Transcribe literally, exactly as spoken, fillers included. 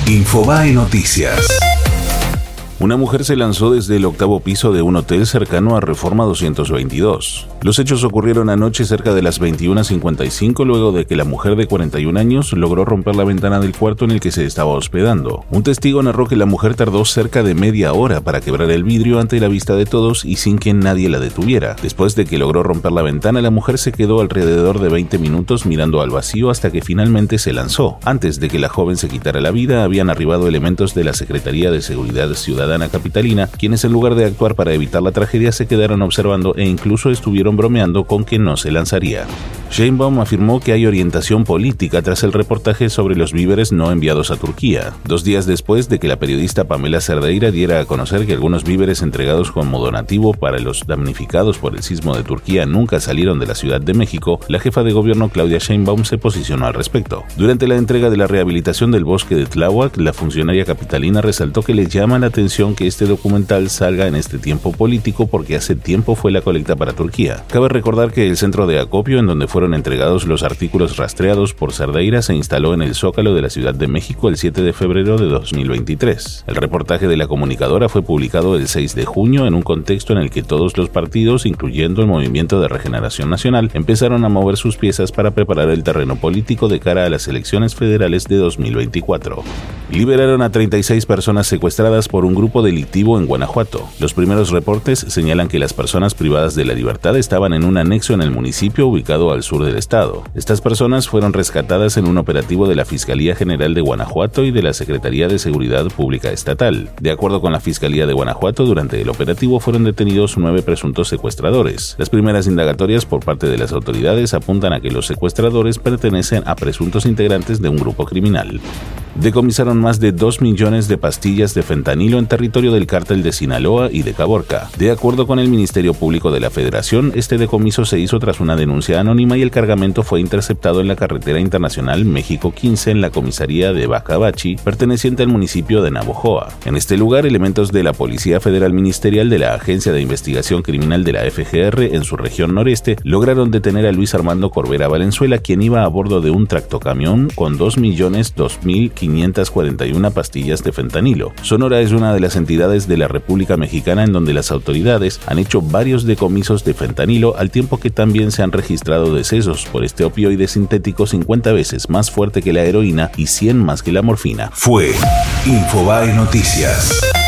Infobae Noticias. Una mujer se lanzó desde el octavo piso de un hotel cercano a Reforma doscientos veintidós. Los hechos ocurrieron anoche cerca de las veintiuna cincuenta y cinco luego de que la mujer de cuarenta y un años logró romper la ventana del cuarto en el que se estaba hospedando. Un testigo narró que la mujer tardó cerca de media hora para quebrar el vidrio ante la vista de todos y sin que nadie la detuviera. Después de que logró romper la ventana, la mujer se quedó alrededor de veinte minutos mirando al vacío hasta que finalmente se lanzó. Antes de que la joven se quitara la vida, habían arribado elementos de la Secretaría de Seguridad Ciudadana capitalina, quienes en lugar de actuar para evitar la tragedia se quedaron observando e incluso estuvieron bromeando con que no se lanzaría. Sheinbaum afirmó que hay orientación política tras el reportaje sobre los víveres no enviados a Turquía, dos días después de que la periodista Pamela Cerdeira diera a conocer que algunos víveres entregados como donativo para los damnificados por el sismo de Turquía nunca salieron de la Ciudad de México. La jefa de gobierno Claudia Sheinbaum se posicionó al respecto. Durante la entrega de la rehabilitación del bosque de Tláhuac, la funcionaria capitalina resaltó que le llama la atención que este documental salga en este tiempo político porque hace tiempo fue la colecta para Turquía. Cabe recordar que el centro de acopio en donde fue fueron entregados los artículos rastreados por Cerdeira se instaló en el Zócalo de la Ciudad de México el siete de febrero de dos mil veintitrés. El reportaje de la comunicadora fue publicado el seis de junio en un contexto en el que todos los partidos, incluyendo el Movimiento de Regeneración Nacional, empezaron a mover sus piezas para preparar el terreno político de cara a las elecciones federales de dos mil veinticuatro. Liberaron a treinta y seis personas secuestradas por un grupo delictivo en Guanajuato. Los primeros reportes señalan que las personas privadas de la libertad estaban en un anexo en el municipio ubicado al sur del estado. Estas personas fueron rescatadas en un operativo de la Fiscalía General de Guanajuato y de la Secretaría de Seguridad Pública Estatal. De acuerdo con la Fiscalía de Guanajuato, durante el operativo fueron detenidos nueve presuntos secuestradores. Las primeras indagatorias por parte de las autoridades apuntan a que los secuestradores pertenecen a presuntos integrantes de un grupo criminal. Decomisaron más de dos millones de pastillas de fentanilo en territorio del cártel de Sinaloa y de Caborca. De acuerdo con el Ministerio Público de la Federación, este decomiso se hizo tras una denuncia anónima y el cargamento fue interceptado en la carretera internacional México quince en la comisaría de Bacabachi, perteneciente al municipio de Navojoa. En este lugar, elementos de la Policía Federal Ministerial de la Agencia de Investigación Criminal de la F G R en su región noreste lograron detener a Luis Armando Corbera Valenzuela, quien iba a bordo de un tractocamión con dos millones dos mil quinientas cuarenta y una pastillas de fentanilo. Sonora es una de las entidades de la República Mexicana en donde las autoridades han hecho varios decomisos de fentanilo, al tiempo que también se han registrado decesos por este opioide sintético cincuenta veces más fuerte que la heroína y cien más que la morfina. Fue Infobae Noticias.